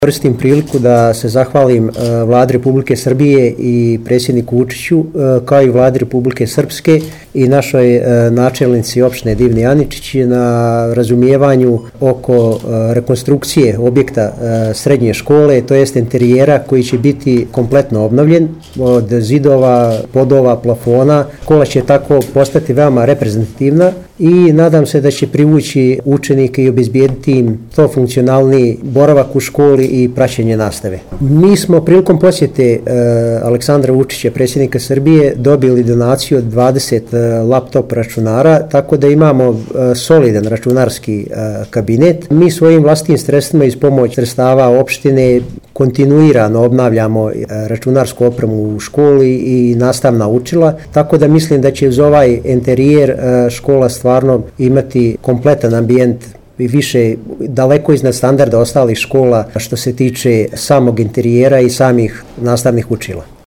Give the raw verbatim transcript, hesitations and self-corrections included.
Koristim priliku da se zahvalim Vladi Republike Srbije i predsjedniku Vučiću, kao i Vladi Republike Srpske i našoj načelnici opštine Divni Aničić na razumijevanju oko rekonstrukcije objekta srednje škole, to jest interijera koji će biti kompletno obnovljen od zidova, podova, plafona. Škola će tako postati veoma reprezentativna i nadam se da će privući učenike i obezbijediti im to funkcionalni boravak u školi i praćenje nastave. Mi smo prilikom posjete e, Aleksandra Vučića, predsjednika Srbije, dobili donaciju od dvadeset e, laptop računara, tako da imamo e, solidan računarski e, kabinet. Mi svojim vlastitim sredstvima iz pomoć sredstava opštine kontinuirano obnavljamo e, računarsku opremu u školi i nastavna učila, tako da mislim da će uz ovaj interijer e, škola stvarno imati kompletan ambijent i više daleko iznad standarda ostalih škola što se tiče samog interijera i samih nastavnih učila.